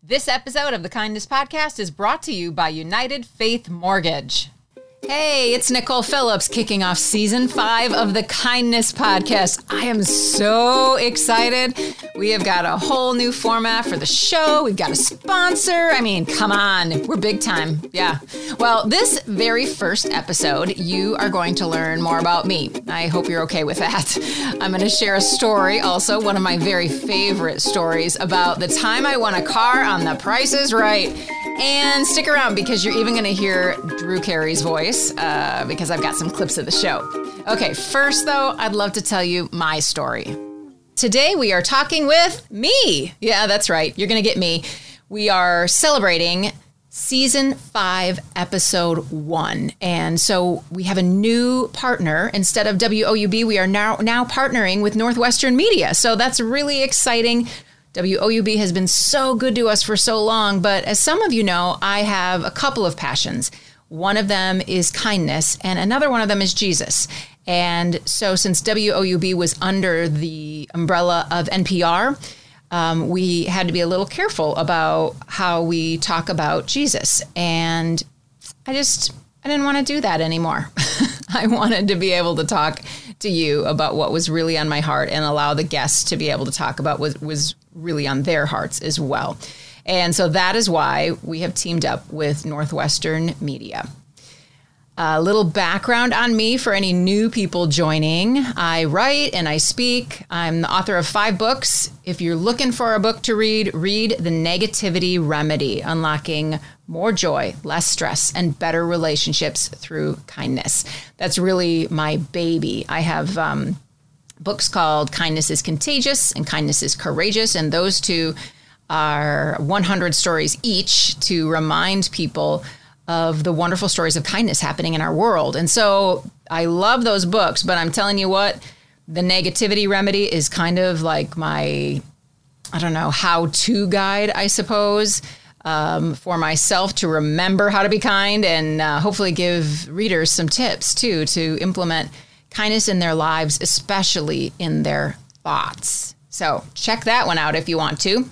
This episode of the Kindness Podcast is brought to you by United Faith Mortgage. Hey, it's Nicole Phillips kicking off season 5 of the Kindness Podcast. I am so excited. We have got a whole new format for the show. We've got a sponsor. I mean, come on, we're big time. Yeah. Well, this very first episode, you are going to learn more about me. I hope you're okay with that. I'm going to share a story, also one of my very favorite stories, about the time I won a car on The Price is Right. And stick around because you're even going to hear Drew Carey's voice because I've got some clips of the show. Okay, first though, I'd love to tell you my story. Today we are talking with me. Yeah, that's right. You're going to get me. We are celebrating season 5, episode 1. And so we have a new partner. Instead of WOUB, we are now partnering with Northwestern Media. So that's really exciting. WOUB has been so good to us for so long, but as some of you know, I have a couple of passions. One of them is kindness, and another one of them is Jesus. And so since WOUB was under the umbrella of NPR, we had to be a little careful about how we talk about Jesus. And I didn't want to do that anymore. I wanted to be able to talk to you about what was really on my heart and allow the guests to be able to talk about what was really on their hearts as well. And so that is why we have teamed up with Northwestern Media. A little background on me for any new people joining. I write and I speak. I'm the author of 5 books. If you're looking for a book to read The Negativity Remedy, Unlocking More Joy, Less Stress, and Better Relationships Through Kindness. That's really my baby. I have books called Kindness is Contagious and Kindness is Courageous, and those two are 100 stories each to remind people of the wonderful stories of kindness happening in our world. And so I love those books, but I'm telling you what, The Negativity Remedy is kind of like my, how-to guide, I suppose, for myself to remember how to be kind and hopefully give readers some tips, too, to implement kindness in their lives, especially in their thoughts. So check that one out if you want to.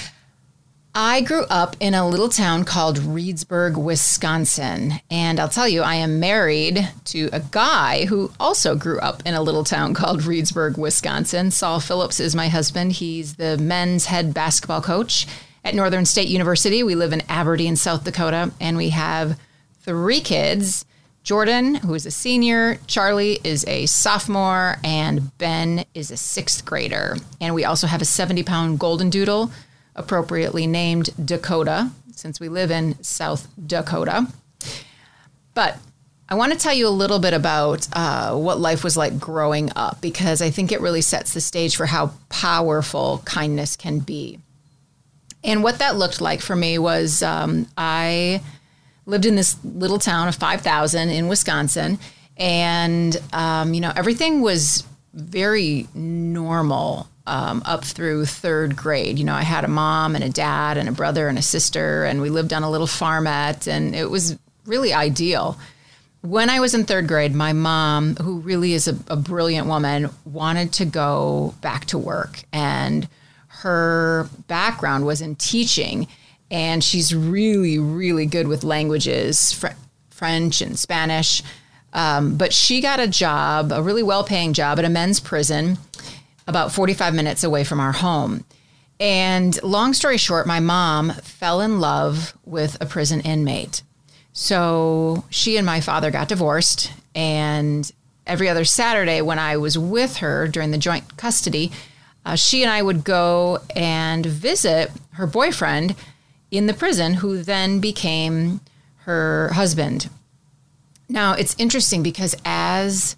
I grew up in a little town called Reedsburg, Wisconsin. And I'll tell you, I am married to a guy who also grew up in a little town called Reedsburg, Wisconsin. Saul Phillips is my husband. He's the men's head basketball coach at Northern State University. We live in Aberdeen, South Dakota, and we have 3 kids. Jordan, who is a senior, Charlie is a sophomore, and Ben is a 6th grader. And we also have a 70-pound golden doodle, appropriately named Dakota, since we live in South Dakota. But I want to tell you a little bit about what life was like growing up, because I think it really sets the stage for how powerful kindness can be. And what that looked like for me was I lived in this little town of 5,000 in Wisconsin, and everything was very normal up through 3rd grade. I had a mom and a dad and a brother and a sister, and we lived on a little farmette, and it was really ideal. When I was in 3rd grade, my mom, who really is a brilliant woman, wanted to go back to work, and her background was in teaching, and she's really, really good with languages, French and Spanish. But she got a job, a really well-paying job at a men's prison about 45 minutes away from our home. And long story short, my mom fell in love with a prison inmate. So she and my father got divorced, and every other Saturday when I was with her during the joint custody, she and I would go and visit her boyfriend in the prison, who then became her husband. Now, it's interesting because as,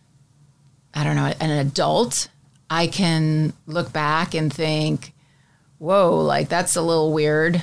an adult, I can look back and think, whoa, like that's a little weird.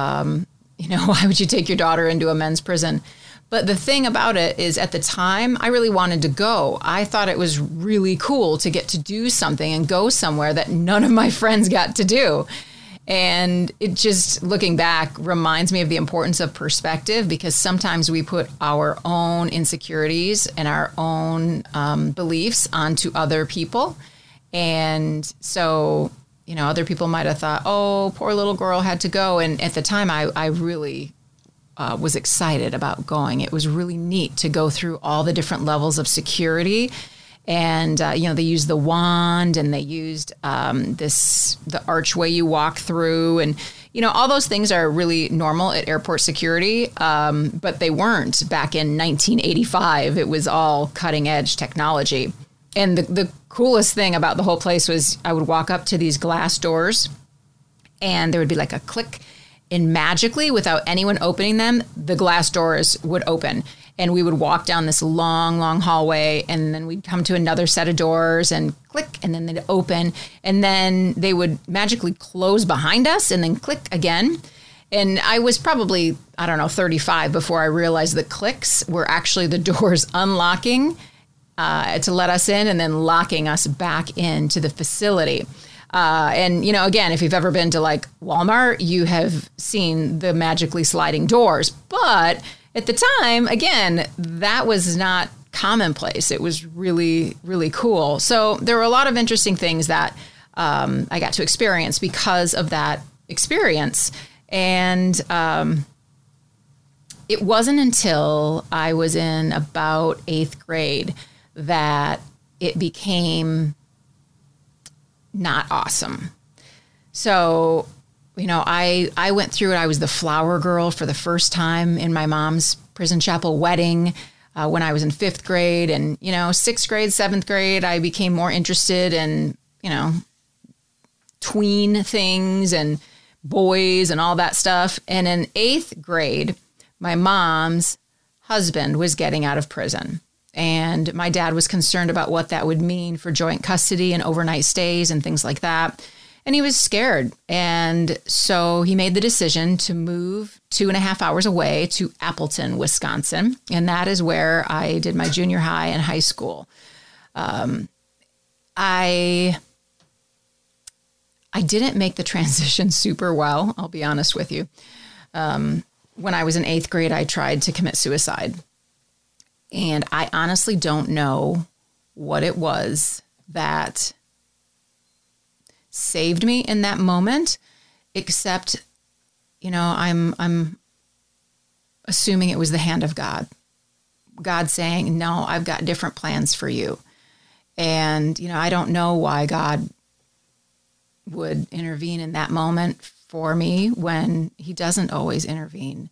Why would you take your daughter into a men's prison? But the thing about it is, at the time, I really wanted to go. I thought it was really cool to get to do something and go somewhere that none of my friends got to do. And it just, looking back, reminds me of the importance of perspective, because sometimes we put our own insecurities and our own beliefs onto other people. And so other people might have thought, oh, poor little girl had to go. And at the time, I really was excited about going. It was really neat to go through all the different levels of security. And, they used the wand and they used the archway you walk through. And, all those things are really normal at airport security, but they weren't back in 1985. It was all cutting edge technology. And the coolest thing about the whole place was I would walk up to these glass doors and there would be like a click, and magically, without anyone opening them, the glass doors would open. And we would walk down this long, long hallway, and then we'd come to another set of doors and click, and then they'd open. And then they would magically close behind us and then click again. And I was probably, 35 before I realized the clicks were actually the doors unlocking to let us in and then locking us back into the facility. And, again, if you've ever been to like Walmart, you have seen the magically sliding doors. But at the time, again, that was not commonplace. It was really, really cool. So there were a lot of interesting things that I got to experience because of that experience. And it wasn't until I was in about 8th grade that it became not awesome. So, I went through it. I was the flower girl for the first time in my mom's prison chapel wedding when I was in 5th grade. And, 6th grade, 7th grade, I became more interested in, tween things and boys and all that stuff. And in 8th grade, my mom's husband was getting out of prison. And my dad was concerned about what that would mean for joint custody and overnight stays and things like that. And he was scared. And so he made the decision to move 2.5 hours away to Appleton, Wisconsin. And that is where I did my junior high and high school. I didn't make the transition super well, I'll be honest with you. When I was in 8th grade, I tried to commit suicide. And I honestly don't know what it was that saved me in that moment, except, I'm assuming it was the hand of God. God saying, no, I've got different plans for you. And, I don't know why God would intervene in that moment for me when he doesn't always intervene.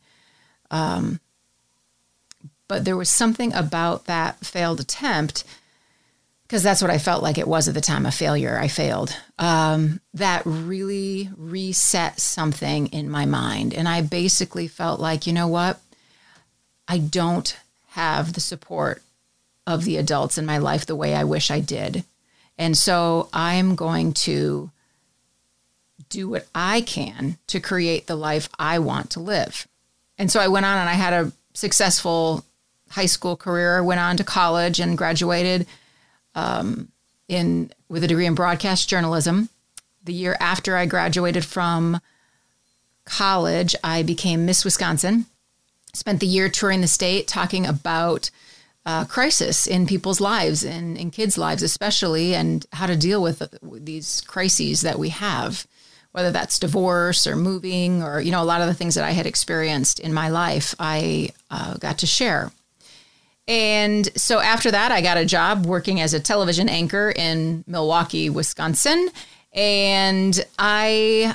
But there was something about that failed attempt, because that's what I felt like it was at the time, a failure. I failed. That really reset something in my mind. And I basically felt like, you know what? I don't have the support of the adults in my life the way I wish I did. And so I'm going to do what I can to create the life I want to live. And so I went on and I had a successful high school career, went on to college and graduated with a degree in broadcast journalism. The year after I graduated from college, I became Miss Wisconsin. Spent the year touring the state talking about crisis in people's lives and in kids' lives especially, and how to deal with these crises that we have, whether that's divorce or moving or, a lot of the things that I had experienced in my life, I got to share. And so after that, I got a job working as a television anchor in Milwaukee, Wisconsin. And I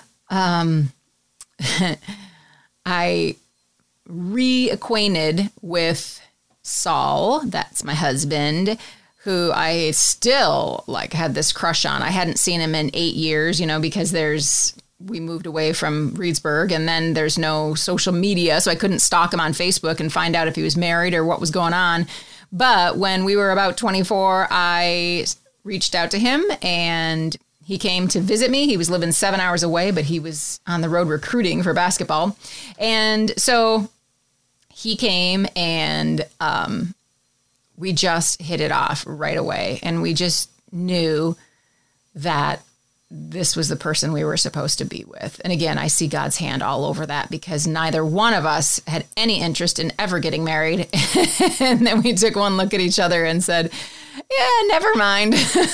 reacquainted with Saul, that's my husband, who I still had this crush on. I hadn't seen him in 8 years, because we moved away from Reedsburg, and then there's no social media, so I couldn't stalk him on Facebook and find out if he was married or what was going on. But when we were about 24, I reached out to him, and he came to visit me. He was living 7 hours away, but he was on the road recruiting for basketball. And so he came, and we just hit it off right away. And we just knew that this was the person we were supposed to be with. And again, I see God's hand all over that, because neither one of us had any interest in ever getting married. And then we took one look at each other and said, Yeah, never mind.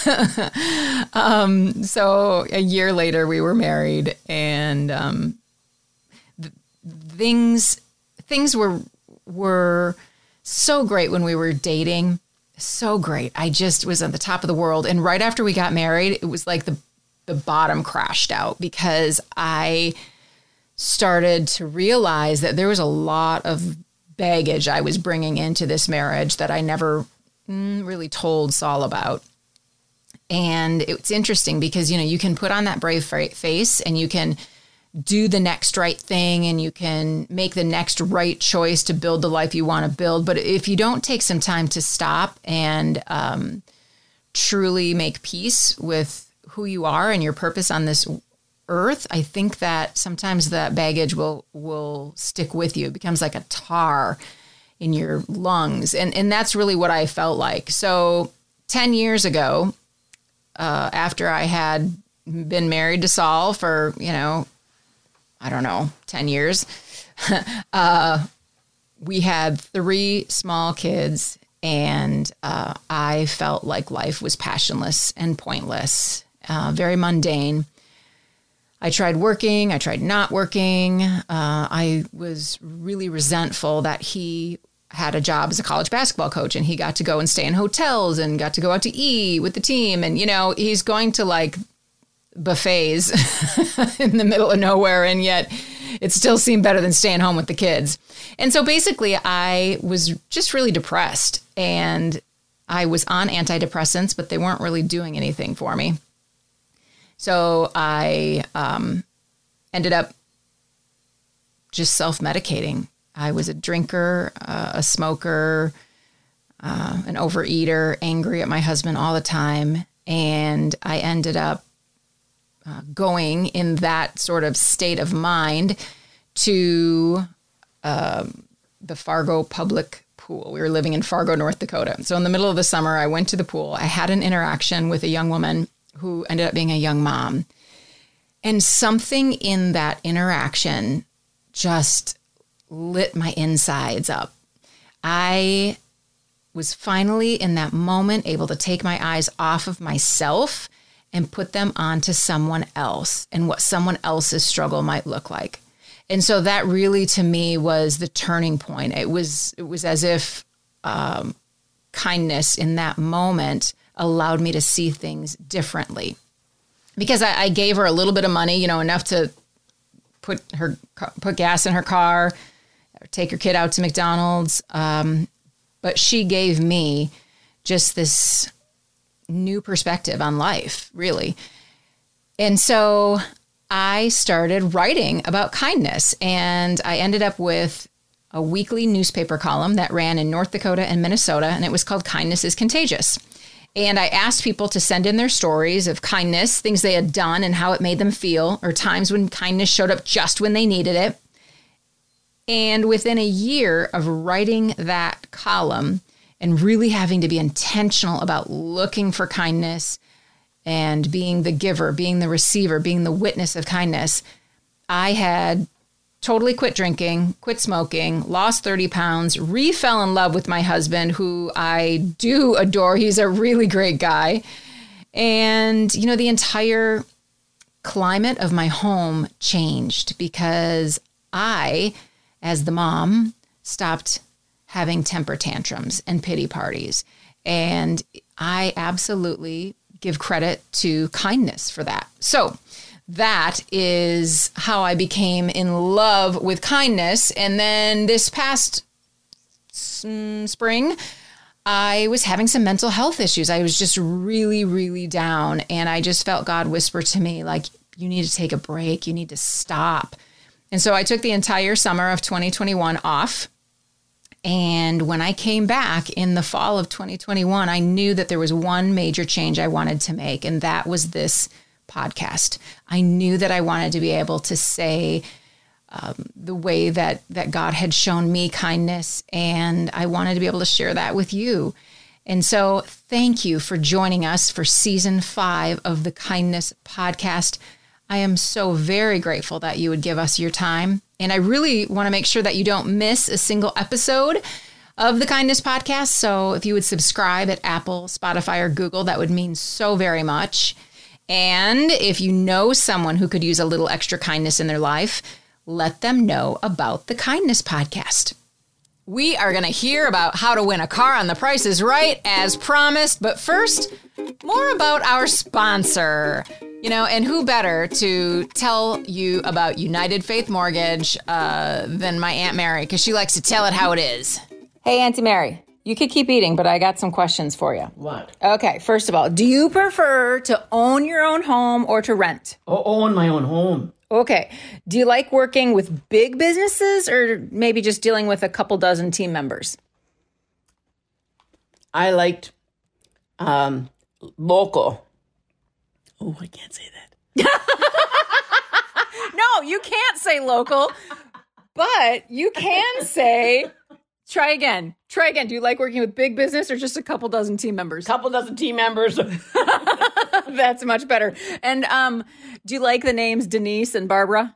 So a year later, we were married, and things were so great when we were dating. So great. I just was at the top of the world. And right after we got married, it was like the bottom crashed out, because I started to realize that there was a lot of baggage I was bringing into this marriage that I never really told Saul about. And it's interesting because, you can put on that brave face and you can do the next right thing and you can make the next right choice to build the life you want to build. But if you don't take some time to stop and truly make peace with who you are and your purpose on this earth, I think that sometimes that baggage will stick with you. It becomes like a tar in your lungs. And that's really what I felt like. So 10 years ago, after I had been married to Saul for, 10 years, we had 3 small kids, and I felt like life was passionless and pointless, very mundane. I tried working, I tried not working. I was really resentful that he had a job as a college basketball coach and he got to go and stay in hotels and got to go out to eat with the team. And, he's going to like buffets in the middle of nowhere. And yet it still seemed better than staying home with the kids. And so basically I was just really depressed, and I was on antidepressants, but they weren't really doing anything for me. So I ended up just self-medicating. I was a drinker, a smoker, an overeater, angry at my husband all the time. And I ended up going in that sort of state of mind to the Fargo public pool. We were living in Fargo, North Dakota. So in the middle of the summer, I went to the pool. I had an interaction with a young woman who ended up being a young mom. And something in that interaction just lit my insides up. I was finally in that moment able to take my eyes off of myself and put them onto someone else and what someone else's struggle might look like. And so that really, to me, was the turning point. It was as if kindness in that moment allowed me to see things differently, because I gave her a little bit of money, enough to put gas in her car, or take her kid out to McDonald's. But she gave me just this new perspective on life, really. And so I started writing about kindness, and I ended up with a weekly newspaper column that ran in North Dakota and Minnesota, and it was called Kindness is Contagious. And I asked people to send in their stories of kindness, things they had done and how it made them feel, or times when kindness showed up just when they needed it. And within a year of writing that column and really having to be intentional about looking for kindness and being the giver, being the receiver, being the witness of kindness, I had totally quit drinking, quit smoking, lost 30 pounds, fell in love with my husband, who I do adore. He's a really great guy. And, the entire climate of my home changed because I, as the mom, stopped having temper tantrums and pity parties. And I absolutely give credit to kindness for that. So that is how I became in love with kindness. And then this past spring, I was having some mental health issues. I was just really, really down. And I just felt God whisper to me, like, you need to take a break. You need to stop. And so I took the entire summer of 2021 off. And when I came back in the fall of 2021, I knew that there was one major change I wanted to make. And that was this podcast. I knew that I wanted to be able to say the way that God had shown me kindness, and I wanted to be able to share that with you. And so thank you for joining us for season 5 of the Kindness Podcast. I am so very grateful that you would give us your time. And I really want to make sure that you don't miss a single episode. of the Kindness Podcast. So if you would subscribe at Apple, Spotify, or Google, that would mean so very much. And if you know someone who could use a little extra kindness in their life, let them know about the Kindness Podcast. We are going to hear about how to win a car on The Price is Right, as promised. But first, more about our sponsor. And who better to tell you about United Faith Mortgage than my Aunt Mary, because she likes to tell it how it is. Hey, Auntie Mary, you could keep eating, but I got some questions for you. What? Okay, first of all, do you prefer to own your own home or to rent? Own my own home. Okay. Do you like working with big businesses or maybe just dealing with a couple dozen team members? I liked local. Oh, I can't say that. No, you can't say local, but you can say, try again. Do you like working with big business or just a couple dozen team members? Couple dozen team members. That's much better. And do you like the names Denise and Barbara?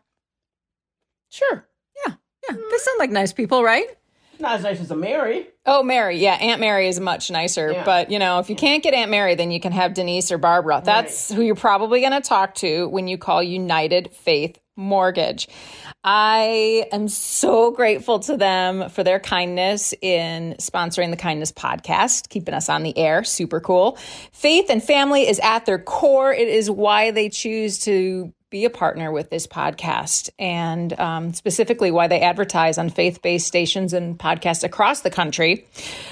Sure. Yeah. They sound like nice people, right? Not as nice as a Mary. Oh, Mary. Yeah, Aunt Mary is much nicer. Yeah. But, if you can't get Aunt Mary, then you can have Denise or Barbara. That's who you're probably going to talk to when you call United Faith Mortgage. I am so grateful to them for their kindness in sponsoring the Kindness Podcast, keeping us on the air. Super cool. Faith and family is at their core. It is why they choose to be a partner with this podcast, and specifically why they advertise on faith-based stations and podcasts across the country.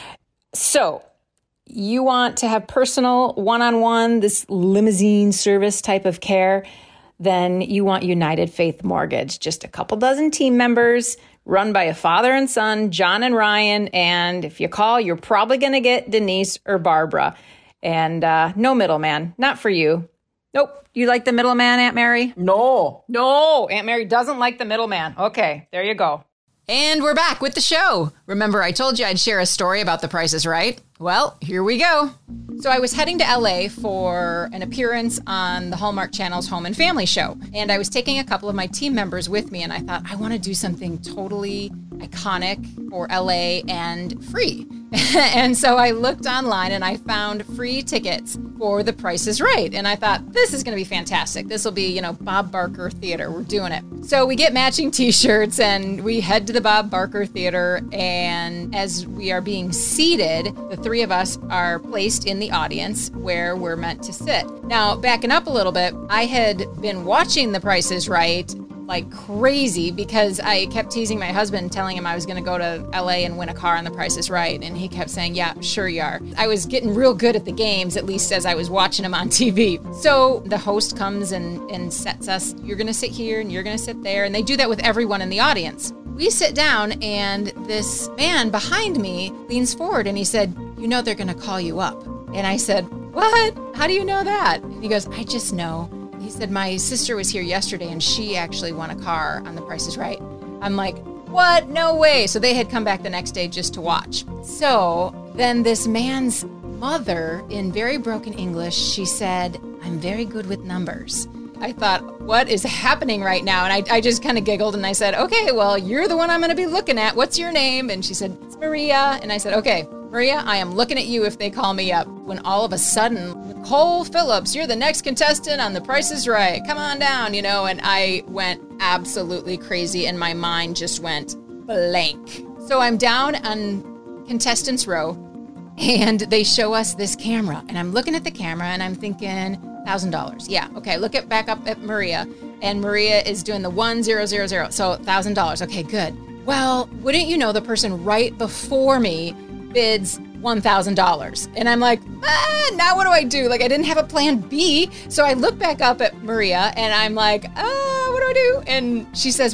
So you want to have personal one-on-one, this limousine service type of care, then you want United Faith Mortgage. Just a couple dozen team members run by a father and son, John and Ryan. And if you call, you're probably going to get Denise or Barbara. And no middleman, not for you. Nope. You like the middleman, Aunt Mary? No, Aunt Mary doesn't like the middleman. Okay, there you go. And we're back with the show. Remember, I told you I'd share a story about The Price is Right? Well, here we go. So I was heading to LA for an appearance on the Hallmark Channel's Home and Family show. And I was taking a couple of my team members with me, and I thought, I want to do something totally iconic for LA and free. And so I looked online and I found free tickets for The Price is Right. And I thought, this is going to be fantastic. This will be, Bob Barker Theater. We're doing it. So we get matching t-shirts and we head to the Bob Barker Theater. And as we are being seated, the three of us are placed in the audience where we're meant to sit. Now, backing up a little bit, I had been watching The Price is Right like crazy because I kept teasing my husband, telling him I was going to go to LA and win a car on The Price is Right. And he kept saying, yeah, sure you are. I was getting real good at the games, at least as I was watching them on TV. So the host comes and sets us, you're going to sit here and you're going to sit there. And they do that with everyone in the audience. We sit down and this man behind me leans forward and he said, they're going to call you up. And I said, what? How do you know that? And he goes, I just know. He said, my sister was here yesterday and she actually won a car on The Price is Right. I'm like, what? No way. So they had come back the next day just to watch. So then this man's mother, in very broken English, she said, I'm very good with numbers. I thought, what is happening right now? And I just kind of giggled and I said, okay, well, you're the one I'm going to be looking at. What's your name? And she said, it's Maria. And I said, okay, Maria, I am looking at you if they call me up. When all of a sudden, Nicole Phillips, you're the next contestant on The Price is Right. Come on down, and I went absolutely crazy and my mind just went blank. So I'm down on contestants row and they show us this camera and I'm looking at the camera and I'm thinking $1,000. Yeah. Okay. Look back up at Maria and Maria is doing the 1000. So $1,000. Okay, good. Well, wouldn't you know, the person right before me bids $1,000. And I'm like, now what do I do? Like, I didn't have a plan B. So I look back up at Maria and I'm like, what do I do? And she says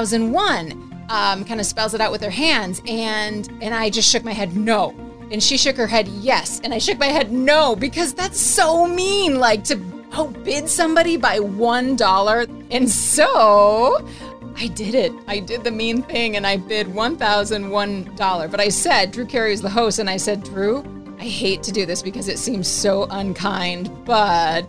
1001, kind of spells it out with her hands. And I just shook my head, no. And she shook her head, yes. And I shook my head, no, because that's so mean, like to outbid somebody by $1. And so I did it. I did the mean thing and I bid $1,001. But I said, Drew Carey was the host, and I said, Drew, I hate to do this because it seems so unkind, but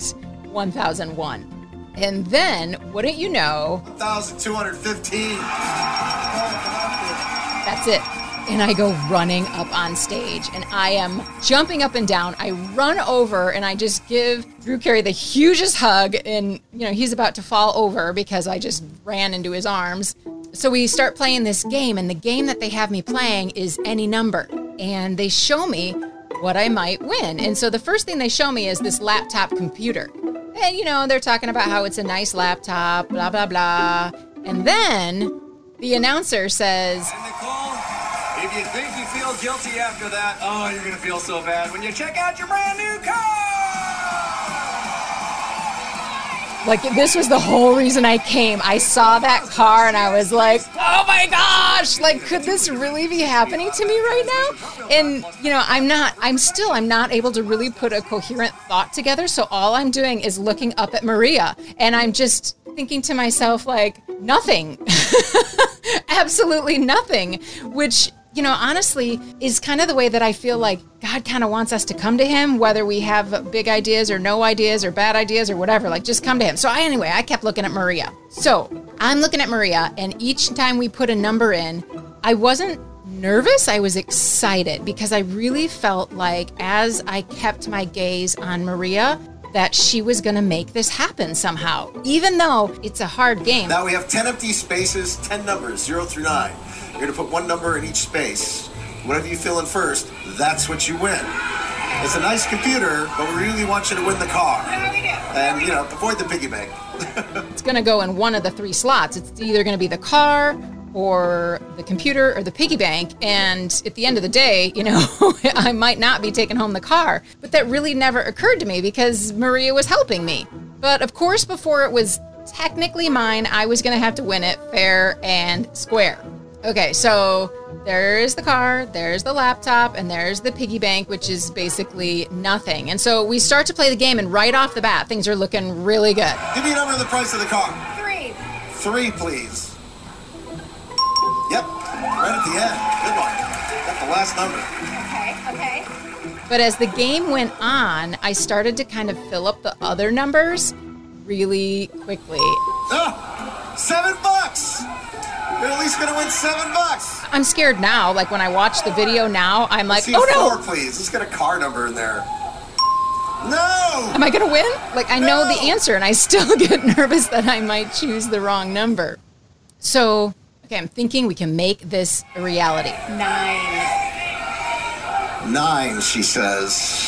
1,001. And then, wouldn't you know, 1,215. That's it. and I go running up on stage, and I am jumping up and down. I run over, and I just give Drew Carey the hugest hug, and he's about to fall over because I just ran into his arms. So we start playing this game, and the game that they have me playing is any number, and they show me what I might win. And so the first thing they show me is this laptop computer. And, they're talking about how it's a nice laptop, blah, blah, blah. And then the announcer says, And Nicole, if you think you feel guilty after that, oh, you're going to feel so bad when you check out your brand new car. Like, this was the whole reason I came. I saw that car and I was like, oh my gosh, like, could this really be happening to me right now? And, I'm not able to really put a coherent thought together. So all I'm doing is looking up at Maria, and I'm just thinking to myself, like, nothing, absolutely nothing, which, honestly is kind of the way that I feel like God kind of wants us to come to him, whether we have big ideas or no ideas or bad ideas or whatever, like just come to him. So I kept looking at Maria. So I'm looking at Maria, and each time we put a number in, I wasn't nervous. I was excited because I really felt like as I kept my gaze on Maria, that she was going to make this happen somehow, even though it's a hard game. Now we have 10 empty spaces, 10 numbers, 0 through 9. You're going to put one number in each space. Whatever you fill in first, that's what you win. It's a nice computer, but we really want you to win the car. And, avoid the piggy bank. It's going to go in one of the 3 slots. It's either going to be the car or the computer or the piggy bank. And at the end of the day, I might not be taking home the car. But that really never occurred to me because Maria was helping me. But of course, before it was technically mine, I was going to have to win it fair and square. Okay, so there's the car, there's the laptop, and there's the piggy bank, which is basically nothing. And so we start to play the game, and right off the bat, things are looking really good. Give me a number and the price of the car. 3. 3, please. Yep, right at the end. Good one. Got the last number. Okay. But as the game went on, I started to kind of fill up the other numbers really quickly. $7! You're at least gonna win $7. I'm scared now. Like when I watch the video now, I'm like, See oh no! 4, please. Let's get a car number in there. No! Am I gonna win? Like I know the answer, and I still get nervous that I might choose the wrong number. So, okay, I'm thinking we can make this a reality. 9. 9, she says.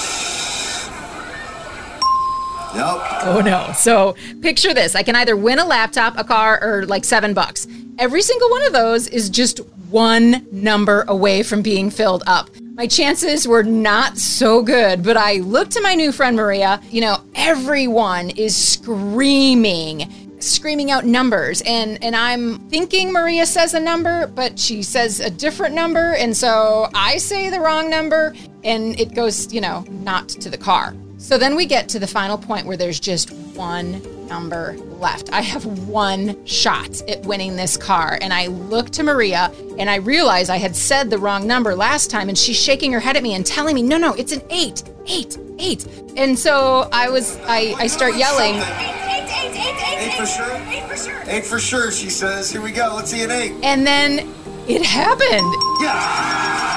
Nope. Oh no. So picture this. I can either win a laptop, a car, or like $7. Every single one of those is just one number away from being filled up. My chances were not so good, but I looked to my new friend Maria. Everyone is screaming out numbers, and I'm thinking Maria says a number, but she says a different number, and so I say the wrong number, and it goes, not to the car. So then we get to the final point where there's just one number left. I have one shot at winning this car. And I look to Maria and I realize I had said the wrong number last time, and she's shaking her head at me and telling me, no, it's an 8. And so I start yelling. 8 for sure? 8 for sure. 8 for sure, she says. Here we go. Let's see an 8. And then it happened. Yeah.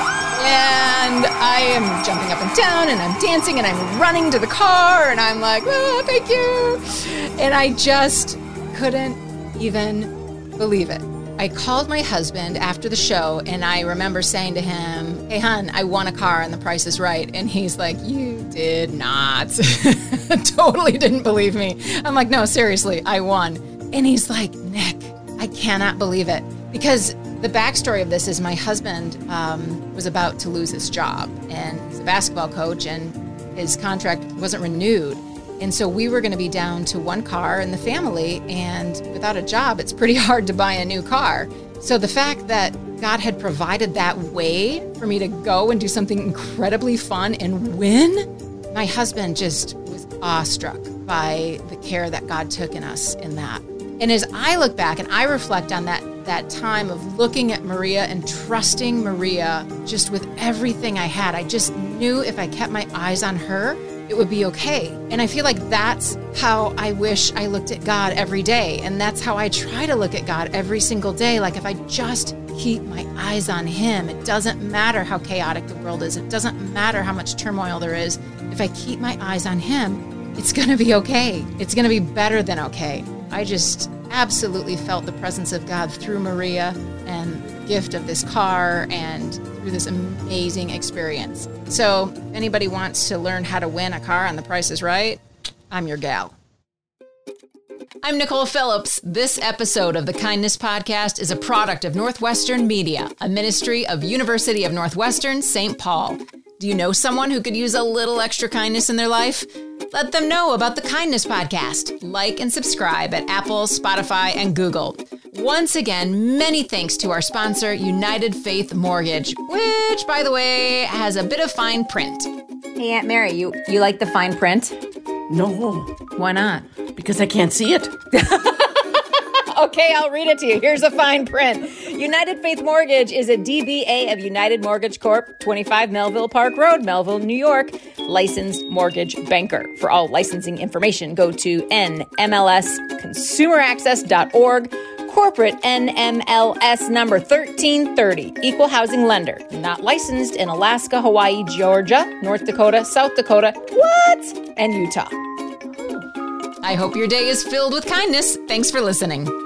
And I am jumping up and down, and I'm dancing, and I'm running to the car, and I'm like, oh, thank you. And I just couldn't even believe it. I called my husband after the show, and I remember saying to him, hey, hon, I won a car and the price is right. And he's like, you did not. Totally didn't believe me. I'm like, no, seriously, I won. And he's like, Nick, I cannot believe it. Because the backstory of this is my husband was about to lose his job, and he's a basketball coach, and his contract wasn't renewed. And so we were going to be down to one car in the family, and without a job, it's pretty hard to buy a new car. So the fact that God had provided that way for me to go and do something incredibly fun and win, my husband just was awestruck by the care that God took in us in that. And as I look back and I reflect on that time of looking at Maria and trusting Maria just with everything I had, I just knew if I kept my eyes on her, it would be okay. And I feel like that's how I wish I looked at God every day. And that's how I try to look at God every single day. Like if I just keep my eyes on him, it doesn't matter how chaotic the world is. It doesn't matter how much turmoil there is. If I keep my eyes on him, it's going to be okay. It's going to be better than okay. I just absolutely felt the presence of God through Maria and the gift of this car and through this amazing experience. So if anybody wants to learn how to win a car on The Price is Right, I'm your gal. I'm Nicole Phillips. This episode of the Kindness Podcast is a product of Northwestern Media, a ministry of University of Northwestern, St. Paul. Do you know someone who could use a little extra kindness in their life? Let them know about the Kindness Podcast. Like and subscribe at Apple, Spotify, and Google. Once again, many thanks to our sponsor, United Faith Mortgage, which, by the way, has a bit of fine print. Hey, Aunt Mary, you like the fine print? No, Why not? because I can't see it. Okay, I'll read it to you. Here's a fine print. United Faith Mortgage is a DBA of United Mortgage Corp., 25 Melville Park Road, Melville, New York. Licensed mortgage banker. For all licensing information, go to nmlsconsumeraccess.org. Corporate NMLS number 1330. Equal housing lender. Not licensed in Alaska, Hawaii, Georgia, North Dakota, South Dakota, and Utah. I hope your day is filled with kindness. Thanks for listening.